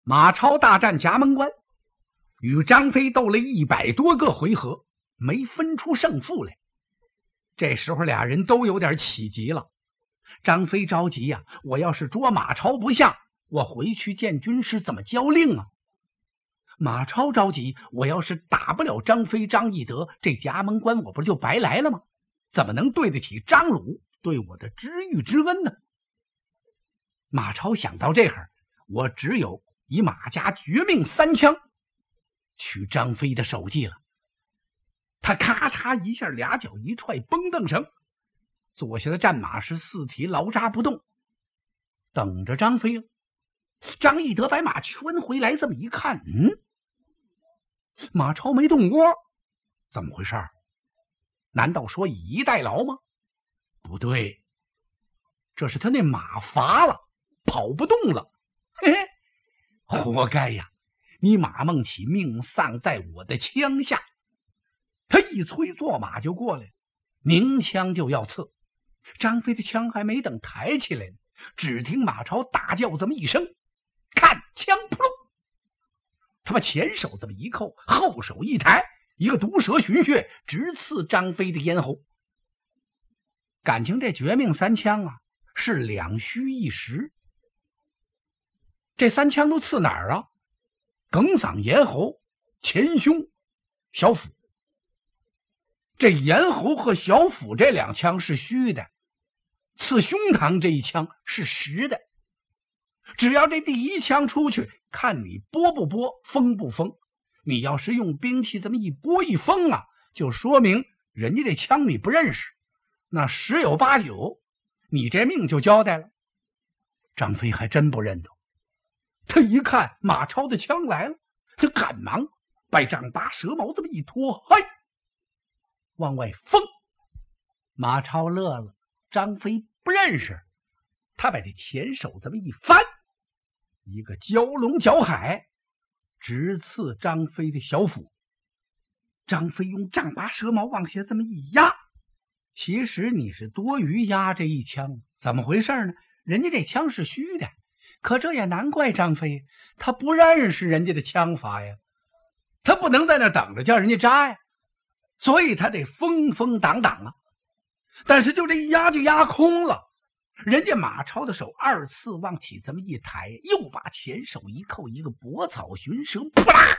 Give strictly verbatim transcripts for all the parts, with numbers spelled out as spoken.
马超大战夹门关，与张飞斗了一百多个回合，没分出胜负来。这时候俩人都有点起急了。张飞着急呀、啊，我要是捉马超不下，我回去见军师怎么交令啊？马超着急，我要是打不了张飞、张翼德，这夹门关我不就白来了吗？怎么能对得起张鲁对我的知遇之恩呢？马超想到这儿，我只有以马家绝命三枪取张飞的首级了。他咔嚓一下，俩脚一踹，绷蹬绳，坐下的战马是四蹄牢扎不动，等着张飞了。张翼德把马圈回来，这么一看，嗯，马超没动窝，怎么回事？难道说以逸待劳吗？不对，这是他那马乏了，跑不动了。嘿嘿，活该呀！你马孟起命丧在我的枪下。他一催坐马就过来，鸣枪就要刺。张飞的枪还没等抬起来呢，只听马超大叫这么一声，看枪扑噜，他把前手这么一扣，后手一抬，一个毒蛇寻穴，直刺张飞的咽喉。感情这绝命三枪啊，是两虚一实。这三枪都刺哪儿啊？哽嗓、咽喉、前胸、小腹。这咽喉和小腹这两枪是虚的，刺胸膛这一枪是实的。只要这第一枪出去，看你拨不拨，封不封。你要是用兵器这么一拨一封啊，就说明人家这枪你不认识，那十有八九你这命就交代了。张飞还真不认得，他一看马超的枪来了，他赶忙把丈八蛇矛这么一拖，嘿，往外封。马超乐了，张飞不认识，他把这前手这么一翻，一个蛟龙搅海，直刺张飞的小腹。张飞用丈八蛇矛往下这么一压，其实你是多余压这一枪，怎么回事呢？人家这枪是虚的，可这也难怪张飞，他不认识人家的枪法呀，他不能在那等着叫人家扎呀，所以他得封封挡挡啊。但是就这一压就压空了，人家马超的手二次往起这么一抬，又把前手一扣，一个搏草寻蛇，扑啦，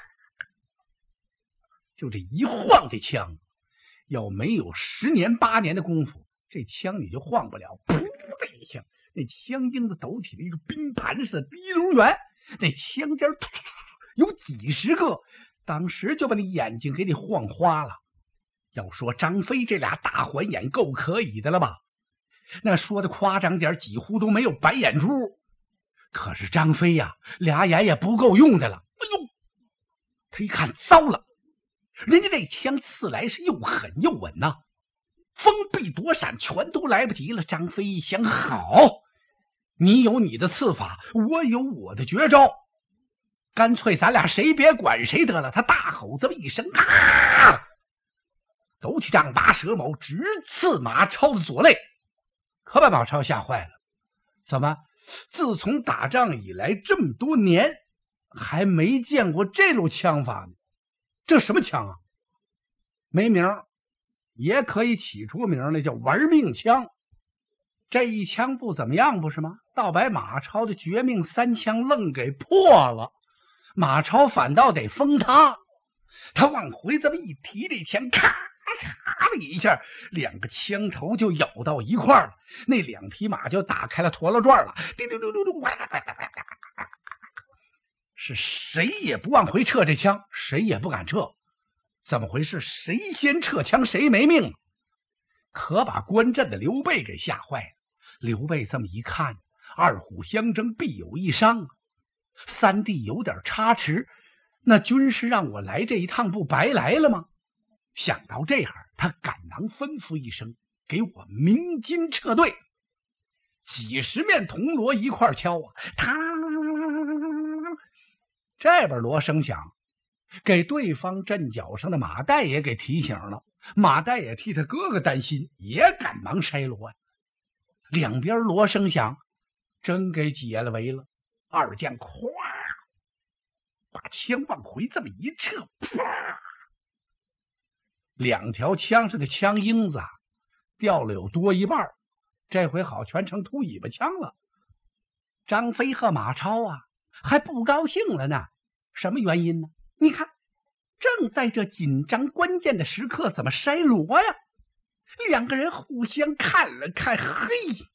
就这一晃，这枪要没有十年八年的功夫，这枪你就晃不了。噗的一下，那枪缨子抖起了一个冰盘似的逼龙圆，那枪尖有几十个，当时就把你眼睛给你晃花了。要说张飞这俩大环眼够可以的了吧？那说的夸张点，几乎都没有白眼珠。可是张飞呀、啊，俩眼也不够用的了。哎呦，他一看糟了，人家这枪刺来是又狠又稳呐、啊，封闭躲闪全都来不及了。张飞一想，好，你有你的刺法，我有我的绝招，干脆咱俩谁别管谁得了。他大吼这么一声，啊，抖起丈八蛇矛，直刺马超的左肋，可把马超吓坏了。怎么自从打仗以来这么多年还没见过这路枪法呢？这什么枪啊？没名，也可以起出名来，叫玩命枪。这一枪不怎么样不是吗？倒把马超的绝命三枪愣给破了，马超反倒得封他。他往回这么一提，这枪咔嚓的一下，两个枪头就咬到一块了，那两匹马就打开了陀螺转了，叮叮叮叮叮，是谁也不往回撤这枪，谁也不敢撤。怎么回事？谁先撤枪谁没命，可把关阵的刘备给吓坏了。刘备这么一看，二虎相争必有一伤，三弟有点差池，那军师让我来这一趟不白来了吗？想到这样，他赶忙吩咐一声，给我鸣金撤队。几十面铜锣一块敲啊，他这边锣声响，给对方阵脚上的马岱也给提醒了。马岱也替他哥哥担心，也赶忙筛锣呀。两边锣声响，真给解了围了。二将咵把枪往回这么一撤，啪！两条枪上的枪缨子掉了有多一半，这回好全成秃尾巴枪了。张飞和马超啊还不高兴了呢，什么原因呢？你看，正在这紧张关键的时刻，怎么筛罗呀？两个人互相看了看，嘿，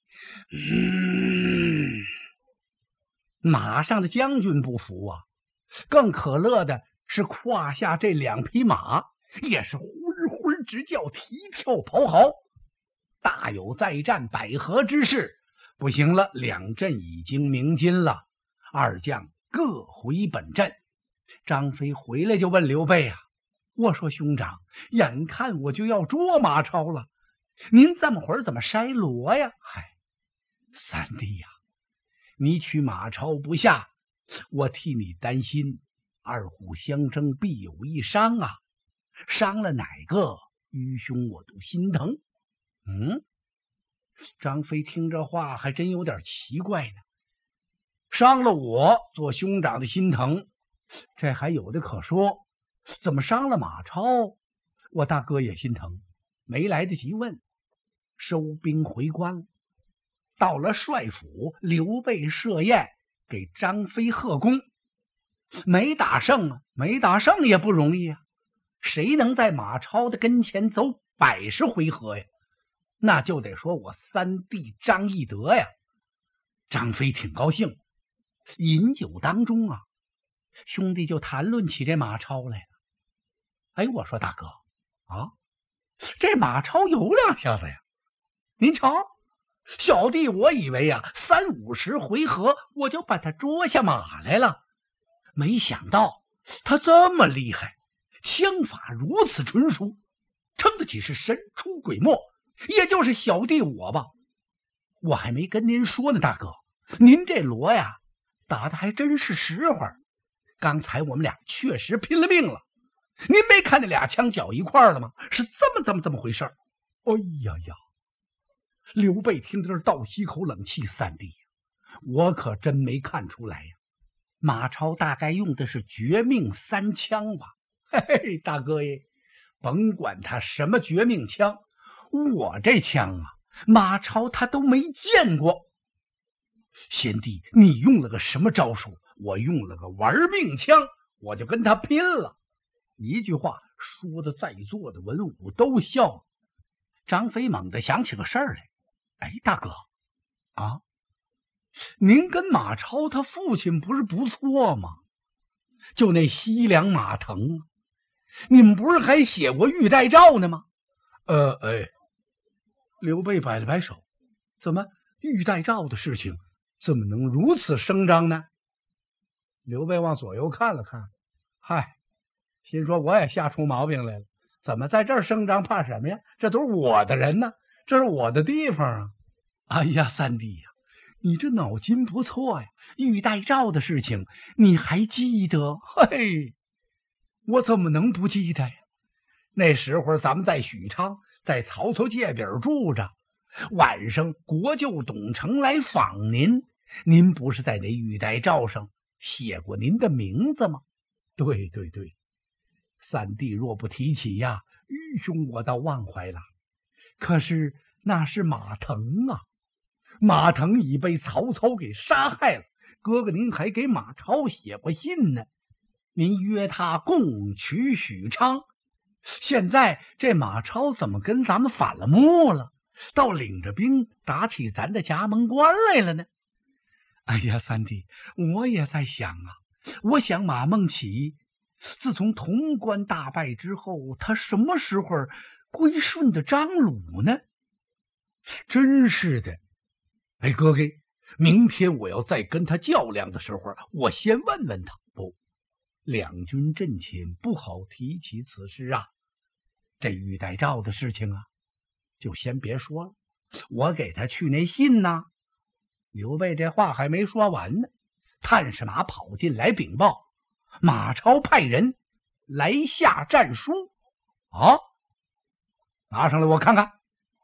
嗯，马上的将军不服啊！更可乐的是胯下这两匹马也是呼呼直叫，啼跳咆哮，大有再战百合之势。不行了，两阵已经鸣金了，二将各回本阵。张飞回来就问刘备啊，我说兄长，眼看我就要捉马超了，您这么会儿怎么筛罗呀？嗨，三弟呀，你取马超不下，我替你担心，二虎相争必有一伤啊，伤了哪个愚兄我都心疼。嗯，张飞听这话还真有点奇怪呢，伤了我做兄长的心疼，这还有的可说，怎么伤了马超我大哥也心疼？没来得及问，收兵回关了。到了帅府，刘备设宴给张飞贺功，没打胜啊，没打胜也不容易啊，谁能在马超的跟前走百十回合呀？那就得说我三弟张翼德呀。张飞挺高兴，饮酒当中啊，兄弟就谈论起这马超来了。哎，我说大哥啊，这马超有两下子呀，您瞧，小弟我以为啊，三五十回合我就把他捉下马来了，没想到他这么厉害，枪法如此纯熟，称得起是神出鬼没，也就是小弟我吧。我还没跟您说呢，大哥，您这罗呀打的还真是实话，刚才我们俩确实拼了命了，您没看那俩枪搅一块了吗？是这么这么这么回事儿。哎呀呀，刘备听到这儿倒吸口冷气，三弟，我可真没看出来呀，马超大概用的是绝命三枪吧？嘿嘿，大哥耶，甭管他什么绝命枪，我这枪啊，马超他都没见过。贤弟，你用了个什么招数？我用了个玩命枪，我就跟他拼了。一句话说的在座的文武都笑了。张飞猛地想起个事儿来，哎，大哥啊，您跟马超他父亲不是不错吗？就那西凉马腾，你们不是还写过玉带诏呢吗？呃，哎，刘备摆了摆手，怎么玉带诏的事情怎么能如此声张呢？刘备往左右看了看，嗨，心说我也吓出毛病来了，怎么在这儿声张，怕什么呀？这都是我的人呢，这是我的地方啊！哎呀，三弟呀，你这脑筋不错呀，玉带诏的事情你还记得？嘿，我怎么能不记得呀？那时候咱们在许昌，在曹操界边住着，晚上国舅董承来访您，您不是在那玉带诏上写过您的名字吗？对对对，三弟若不提起呀，愚兄我倒忘怀了。可是那是马腾啊，马腾已被曹操给杀害了，哥哥您还给马超写过信呢，您约他共取许昌。现在这马超怎么跟咱们反了目了，倒领着兵打起咱的葭萌关来了呢？哎呀，三弟，我也在想啊，我想马孟起自从潼关大败之后，他什么时候归顺的张鲁呢？真是的。哎，哥哥，明天我要再跟他较量的时候，我先问问他。不，两军阵前不好提起此事啊。这玉带诏的事情啊，就先别说了，我给他去那信呢。刘备这话还没说完呢，探视马跑进来禀报，马超派人来下战书。啊，拿上来我看看。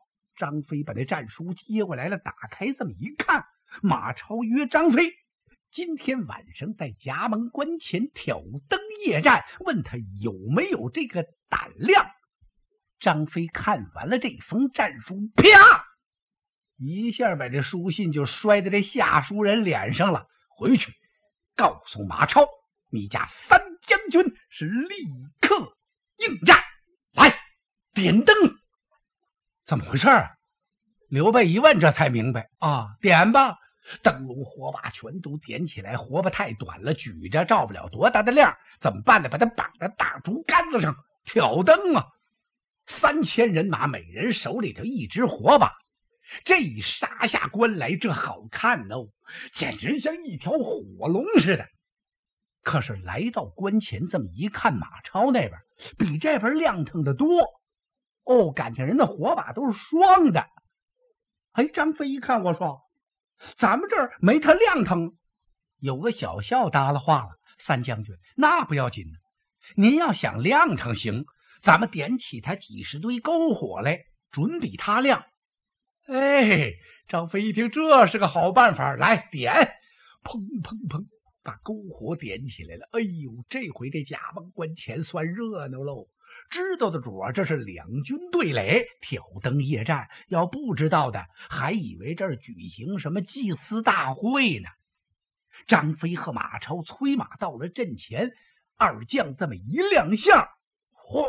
张飞把这战书接过来了，打开这么一看，马超约张飞今天晚上在衙门关前挑灯夜战，问他有没有这个胆量。张飞看完了这封战书，啪一下把这书信就摔在这下书人脸上了。回去告诉马超，你家三将军是立刻应战。来，点灯。怎么回事啊？刘备一问，这才明白啊，点吧。灯笼火把全都点起来，火把太短了，举着照不了多大的亮，怎么办呢？把它绑在大竹竿子上挑灯啊！三千人马，每人手里头一支火把，这一杀下关来，这好看哦，简直像一条火龙似的。可是来到关前，这么一看，马超那边比这边亮腾的多哦，感情人的火把都是双的。哎，张飞一看，我说咱们这儿没他亮腾。有个小校搭了话了，三将军那不要紧呢，您要想亮腾行，咱们点起他几十堆篝火来，准比他亮。哎，张飞一听这是个好办法，来点，砰砰砰，把篝火点起来了。哎呦，这回这衙门关前算热闹喽。知道的主啊，这是两军对垒，挑灯夜战。要不知道的，还以为这儿举行什么祭祀大会呢。张飞和马超催马到了阵前，二将这么一亮相，哗！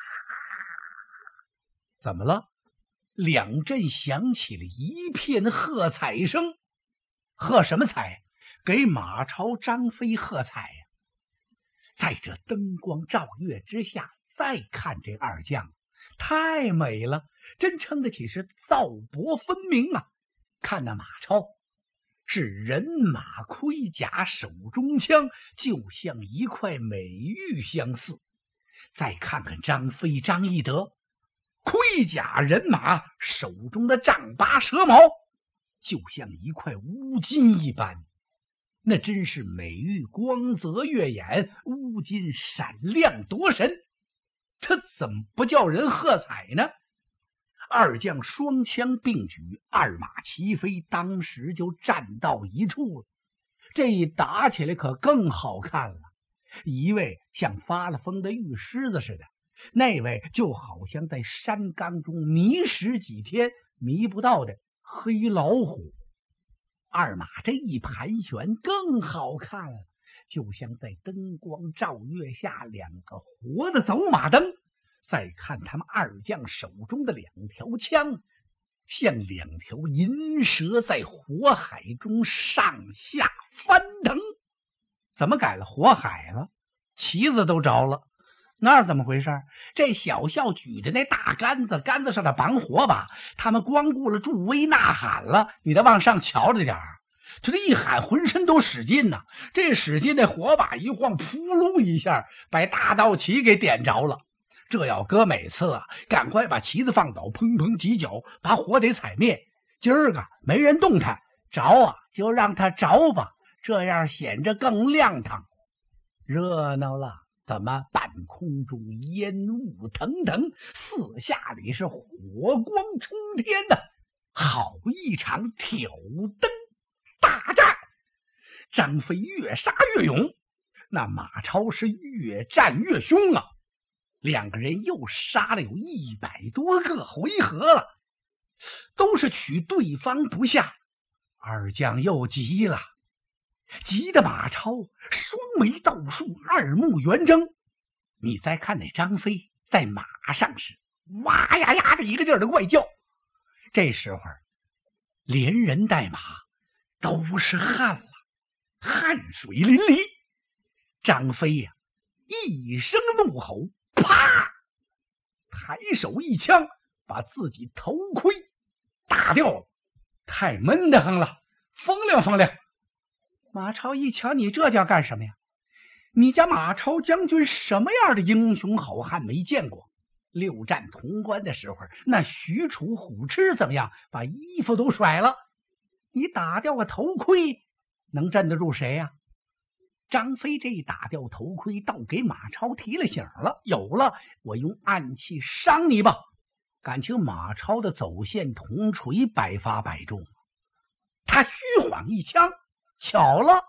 怎么了？两阵响起了一片喝彩声。喝什么彩？给马超、张飞喝彩呀！在这灯光照月之下，再看这二将，太美了，真称得起是皂帛分明啊！看那马超是人马盔甲，手中枪，就像一块美玉相似。再看看张飞、张翼德，盔甲人马，手中的丈八蛇矛，就像一块乌金一般。那真是美玉光泽跃眼，乌金闪亮夺神。他怎么不叫人喝彩呢？二将双枪并举，二马齐飞，当时就站到一处了。这一打起来可更好看了，一位像发了疯的玉狮子似的，那位就好像在山缸中迷失几天迷不到的黑老虎。二马这一盘旋更好看了，就像在灯光照月下两个活的走马灯。再看他们二将手中的两条枪，像两条银蛇在火海中上下翻腾。怎么改了火海了？旗子都着了。那怎么回事？这小校举着那大杆子，杆子上的绑火把，他们光顾了助威呐喊了，你得往上瞧着点儿。这一喊浑身都使劲呐、啊，这使劲，那火把一晃，扑噜一下把大道旗给点着了。这要搁每次啊，赶快把旗子放倒，砰砰几脚把火得踩灭。今儿个没人动弹，着啊就让他着吧，这样显着更亮堂，热闹了。怎么半空中烟雾腾腾，四下里是火光冲天的，好一场挑灯大战。张飞越杀越勇，那马超是越战越凶啊。两个人又杀了有一百多个回合了，都是取对方不下。二将又急了，急得马超双眉倒竖，二目圆睁。你再看那张飞在马上是哇呀呀的一个劲儿的怪叫。这时候连人带马都是汗了，汗水淋漓。张飞呀、啊、一声怒吼，啪，抬手一枪把自己头盔打掉了。太闷得很了，风凉风凉。马超一瞧，你这叫干什么呀？你家马超将军什么样的英雄好汉没见过？六战潼关的时候，那许褚虎痴怎么样，把衣服都甩了。你打掉个头盔，能镇得住谁呀、啊？张飞这一打掉头盔，倒给马超提了醒了。有了，我用暗器伤你吧。感情马超的走线铜锤百发百中，他虚晃一枪，巧了，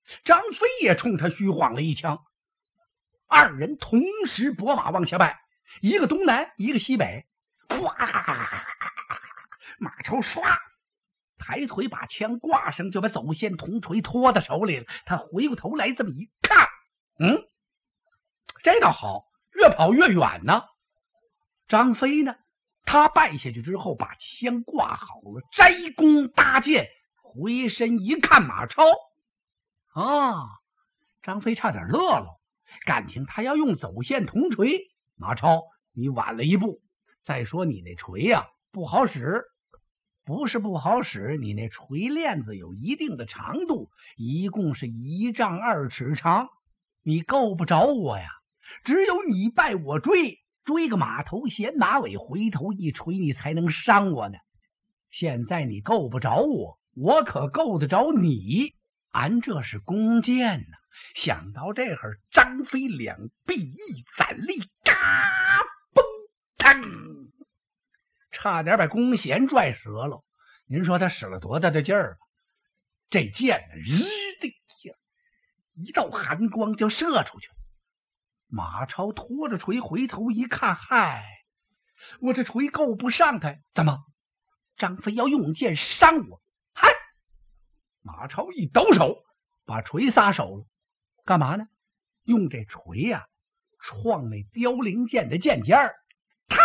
张飞也冲他虚晃了一枪，二人同时拨马往下拜，一个东南，一个西北。哗！马超唰抬腿把枪挂上，就把走线铜锤托到手里了。他回过头来这么一看，嗯，这倒好，越跑越远呢。张飞呢，他拜下去之后把枪挂好了，摘弓搭箭，回身一看马超啊，张飞差点乐了，感情他要用走线铜锤。马超，你晚了一步，再说你那锤呀、啊、不好使，不是不好使，你那锤链子有一定的长度，一共是一丈二尺长，你够不着我呀。只有你拜我追，追个马头衔马尾，回头一锤你才能伤我呢。现在你够不着我，我可够得着你。俺这是弓箭呢。想到这会儿，张飞两臂一攒力，嘎嘣腾，差点把弓弦拽折了。您说他使了多大的劲儿？这箭呢，日的一下，一道寒光就射出去了。马超拖着锤回头一看，嗨，我这锤够不上他，怎么？张飞要用箭伤我？嗨！马超一抖手，把锤撒手了。干嘛呢？用这锤呀、啊，撞那凋零箭的箭尖儿，啪！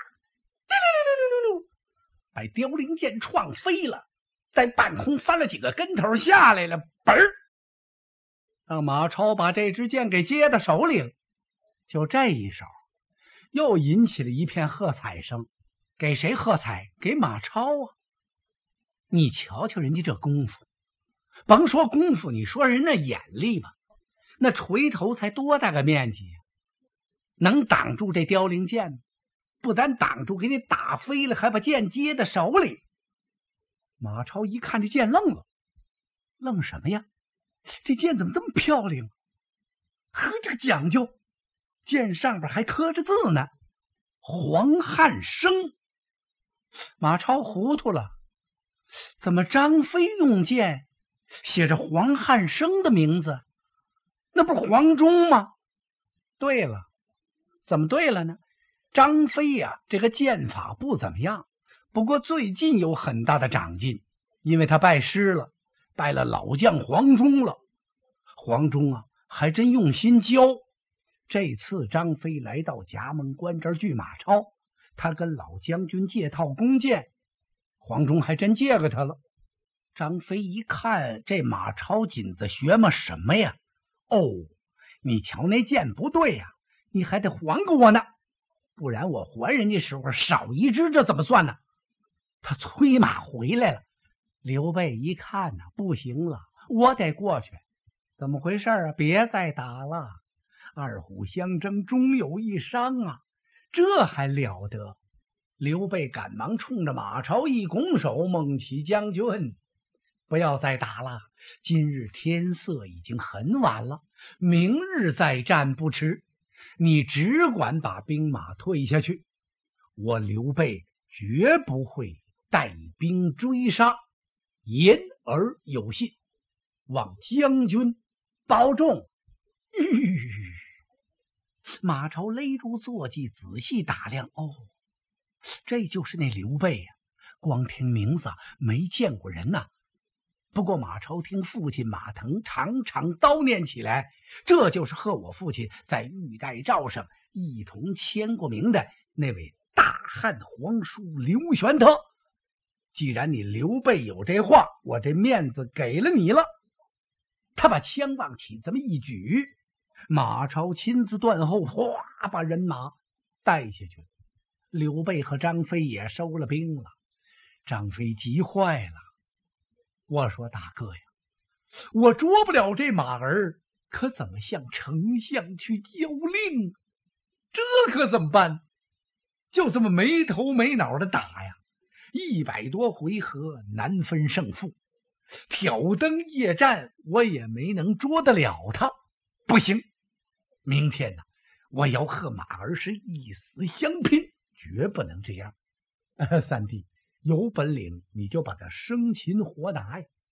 把凋零箭撞飞了，在半空翻了几个跟头下来了，嘣儿，让马超把这支箭给接到手里了。就这一手，又引起了一片喝彩声。给谁喝彩？给马超啊！你瞧瞧人家这功夫，甭说功夫，你说人那眼力吧，那锤头才多大个面积呀、啊？能挡住这凋零箭吗？不但挡住，给你打飞了，还把箭接在手里。马超一看这箭愣了，愣什么呀？这箭怎么这么漂亮？呵，这个讲究，箭上边还刻着字呢，黄汉升。马超糊涂了，怎么张飞用箭写着黄汉升的名字？那不是黄忠吗？对了，怎么对了呢？张飞呀、啊，这个剑法不怎么样，不过最近有很大的长进，因为他拜师了，拜了老将黄忠了。黄忠啊，还真用心教。这次张飞来到葭萌关这儿聚马超，他跟老将军借套弓箭，黄忠还真借给他了。张飞一看这马超紧子学么什么呀？哦，你瞧那箭不对呀、啊，你还得还给我呢。不然我还人家时候少一只，这怎么算呢？他催马回来了。刘备一看呢、啊，不行了，我得过去。怎么回事啊？别再打了，二虎相争，终有一伤啊！这还了得！刘备赶忙冲着马超一拱手：“孟起将军，不要再打了，今日天色已经很晚了，明日再战不迟。你只管把兵马退下去，我刘备绝不会带兵追杀，言而有信，望将军保重。”吁，马超勒住坐骑，仔细打量，哦，这就是那刘备呀、啊！光听名字没见过人呐、啊。不过马超听父亲马腾常常叨念起来，这就是和我父亲在玉带诏上一同签过名的那位大汉皇叔刘玄德。既然你刘备有这话，我这面子给了你了。他把枪往起这么一举，马超亲自断后，哗，把人马带下去了。刘备和张飞也收了兵了。张飞急坏了，我说大哥呀，我捉不了这马儿，可怎么向丞相去交令？这可怎么办？就这么没头没脑的打呀，一百多回合难分胜负，挑灯夜战我也没能捉得了他。不行，明天呢，我要和马儿是一死相拼，绝不能这样。三弟有本领你就把他生擒活拿呀！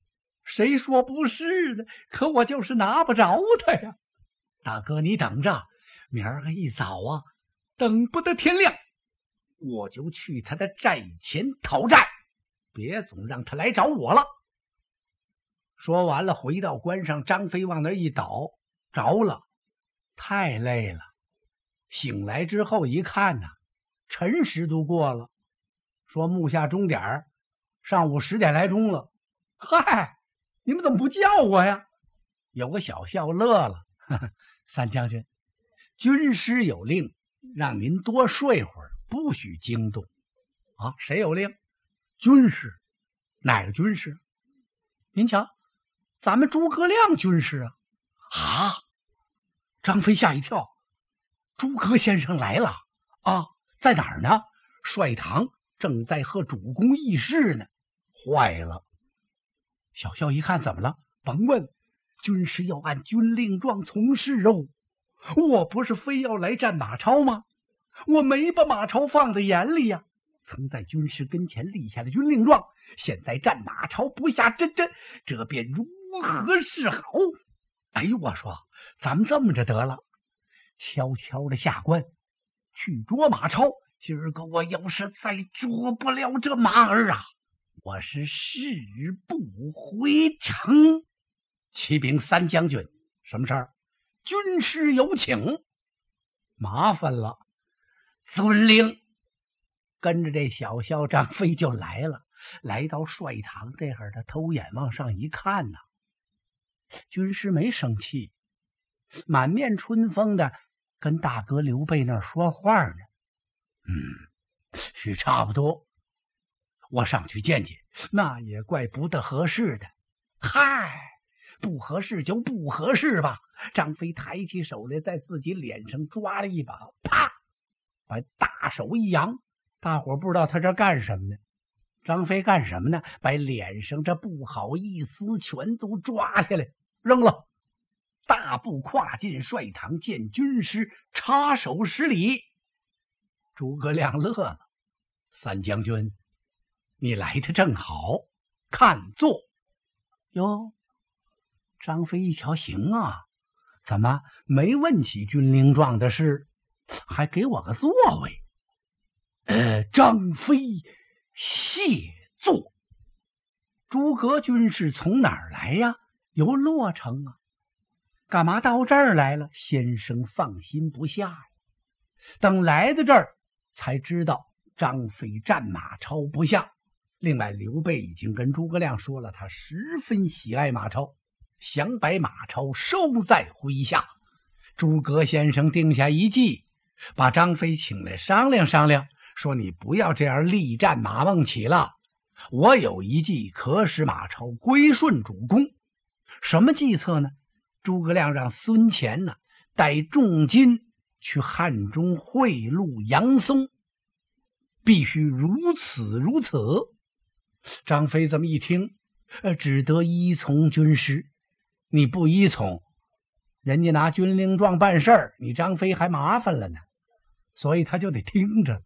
谁说不是呢？可我就是拿不着他呀。大哥，你等着，明儿个一早啊，等不得天亮，我就去他的寨前讨债，别总让他来找我了。说完了，回到关上，张飞往那一倒，着了，太累了。醒来之后一看呢、啊，辰时都过了，说目下钟点，上午十点来钟了。嗨，你们怎么不叫我呀？有个小校乐了，呵呵，三将军，军师有令，让您多睡会儿，不许惊动。啊，谁有令？军师。哪个军师？您瞧，咱们诸葛亮军师啊！啊！张飞吓一跳，诸葛先生来了啊？在哪儿呢？帅堂正在和主公议事呢。坏了！小校一看，怎么了？甭问，军师要按军令状从事哦。我不是非要来战马超吗？我没把马超放在眼里呀、啊。曾在军师跟前立下了军令状，现在战马超不下真真，这便如何是好？哎呦，我说咱们这么着得了，悄悄的下关去捉马超。今儿个我要是再捉不了这马儿啊，我是誓不回城。启禀三将军，什么事儿？军师有请。麻烦了，遵令。跟着这小校张飞就来了，来到帅堂这会儿，他偷眼往上一看呢、啊，军师没生气，满面春风的跟大哥刘备那儿说话呢。嗯，是差不多，我上去见见，那也怪不得合适的。嗨，不合适就不合适吧。张飞抬起手来，在自己脸上抓了一把，啪，把大手一扬。大伙不知道他这干什么呢？张飞干什么呢？把脸上这不好意思全都抓下来扔了，大步跨进帅堂，见军师，插手施礼。诸葛亮乐了，三将军，你来的正好，看坐。哟，张飞一瞧，行啊，怎么没问起军令状的事，还给我个座位？呃，张飞谢座。诸葛军师从哪儿来呀？由洛城啊，干嘛到这儿来了？先生放心不下呀。等来到这儿，才知道张飞战马超不下。另外，刘备已经跟诸葛亮说了，他十分喜爱马超，想把马超收在麾下。诸葛先生定下一计，把张飞请来商量商量，说你不要这样力战马孟起了，我有一计可使马超归顺主公。什么计策呢？诸葛亮让孙乾呢带重金去汉中贿赂杨松，必须如此如此。张飞这么一听，呃，只得依从军师。你不依从，人家拿军令状办事儿，你张飞还麻烦了呢，所以他就得听着。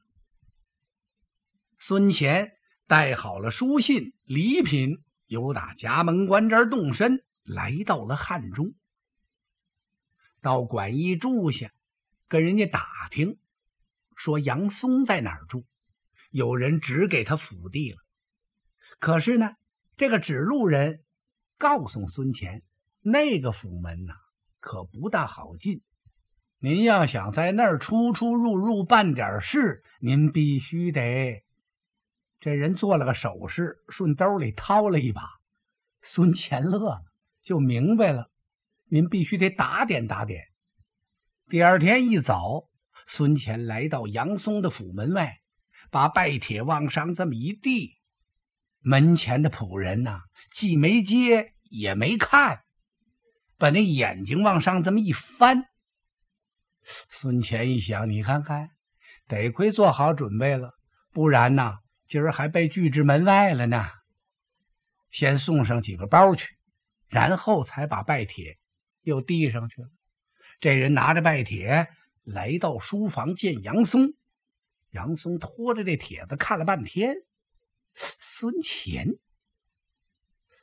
孙乾带好了书信礼品，由打葭门关这儿动身，来到了汉中。到馆驿住下，跟人家打听，说杨松在哪儿住，有人指给他府地了。可是呢，这个指路人告诉孙乾，那个府门呐、啊，可不大好进。您要想在那儿出出入入办点事，您必须得……这人做了个手势，顺兜里掏了一把。孙乾乐了，就明白了，您必须得打点打点。第二天一早，孙乾来到杨松的府门外，把拜帖往上这么一递，门前的仆人呐、啊，既没接也没看，把那眼睛往上这么一翻。孙乾一想，你看看，得亏做好准备了，不然呐，今儿还被拒之门外了呢。先送上几个包去，然后才把拜帖又递上去了。这人拿着拜帖来到书房见杨松，杨松拖着这帖子看了半天。孙乾，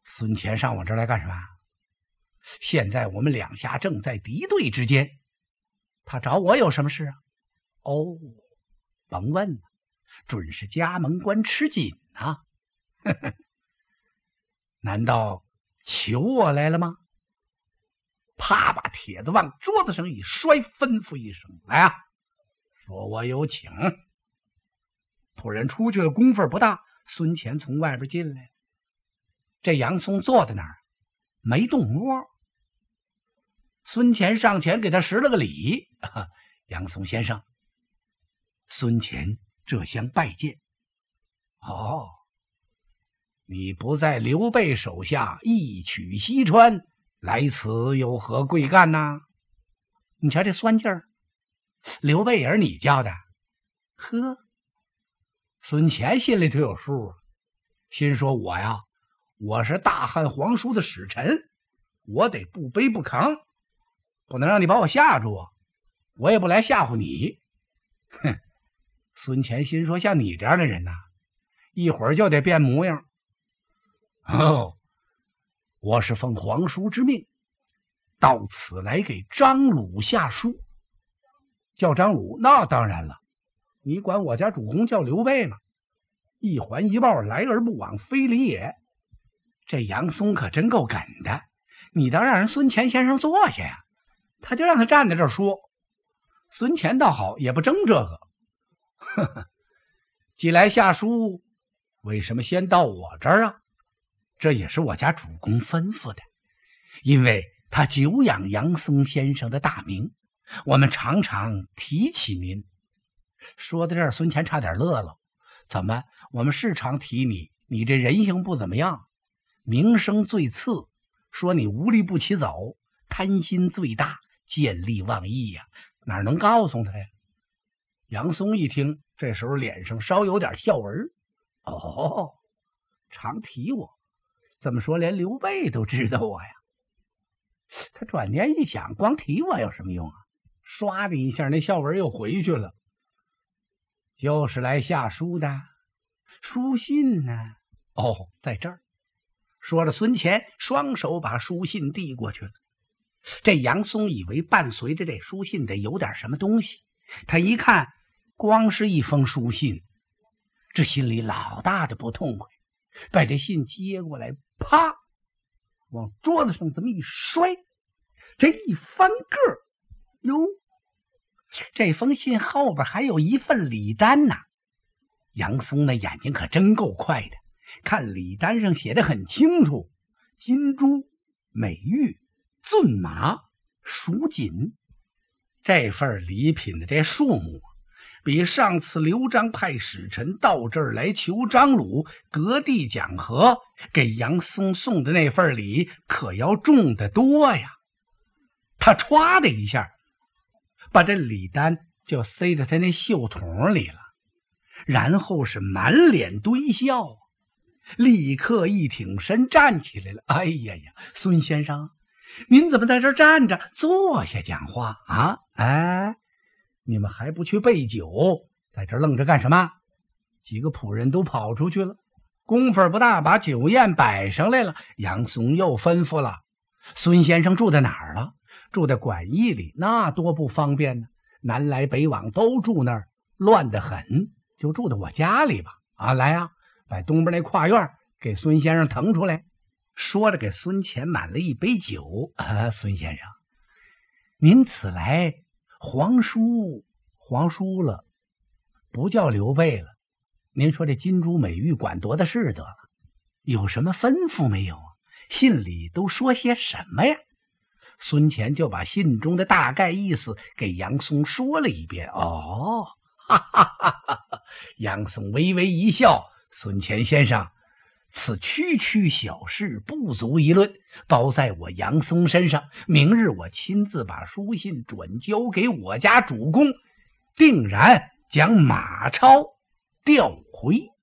孙乾上我这儿来干什么？现在我们两下正在敌对之间，他找我有什么事啊？哦，甭问了，准是家门关吃紧啊！呵呵，难道求我来了吗？啪，把帖子往桌子上一摔，吩咐一声：“来啊，说我有请。”仆人出去了，功夫不大，孙乾从外边进来，这杨松坐在那儿没动窝。孙乾上前给他施了个礼：“杨松先生。”孙乾这厢拜见。哦，你不在刘备手下一取西川，来此有何贵干呐？你瞧这酸劲儿，刘备也是你教的？呵，孙乾心里头有数啊，心说我呀，我是大汉皇叔的使臣，我得不卑不亢，不能让你把我吓住啊，我也不来吓唬你。哼，孙乾心说，像你这样的人呐、啊，一会儿就得变模样。哦，我是奉皇叔之命，到此来给张鲁下书。叫张鲁？那当然了，你管我家主公叫刘备吗？一环一抱，来而不往，非礼也。这杨松可真够梗的，你倒让人孙乾先生坐下呀，他就让他站在这儿说。孙乾倒好，也不争这个。呵呵，既来下书，为什么先到我这儿啊？这也是我家主公吩咐的，因为他久仰杨松先生的大名，我们常常提起您。说到这儿，孙乾差点乐了。怎么，我们是常提你，你这人性不怎么样，名声最次，说你无利不起走，贪心最大，见利忘义呀、啊，哪能告诉他呀？杨松一听，这时候脸上稍有点笑纹。哦，常提我，怎么说连刘备都知道我呀？他转念一想，光提我有什么用啊？唰的一下，那笑纹又回去了。就是来下书的，书信呢？哦，在这儿。说着，孙乾双手把书信递过去了。这杨松以为伴随着这书信得有点什么东西，他一看，光是一封书信，这心里老大的不痛快，把这信接过来，啪，往桌子上这么一摔，这一翻个，哟，这封信后边还有一份礼单呐！杨松那眼睛可真够快的，看礼单上写的很清楚：金珠、美玉、骏马、蜀锦。这份礼品的这数目，比上次刘璋派使臣到这儿来求张鲁割地讲和，给杨松送的那份礼可要重得多呀！他歘的一下，把这礼单就塞到他那袖筒里了，然后是满脸堆笑，立刻一挺身站起来了。哎呀呀，孙先生，您怎么在这儿站着？坐下讲话啊！哎，你们还不去备酒，在这儿愣着干什么？几个仆人都跑出去了，功夫不大，把酒宴摆上来了。杨松又吩咐了：孙先生住在哪儿了？住在馆驿里，那多不方便呢，南来北往都住那儿，乱得很，就住在我家里吧。啊，来啊，把东边那跨院给孙先生腾出来。说着给孙乾满了一杯酒。啊，孙先生，您此来皇叔皇叔了，不叫刘备了，您说这金珠美玉管多大事得了，有什么吩咐没有啊？信里都说些什么呀？孙乾就把信中的大概意思给杨松说了一遍。哦，哈哈哈哈！杨松微微一笑：孙乾先生，此区区小事不足一论，包在我杨松身上。明日我亲自把书信转交给我家主公，定然将马超调回。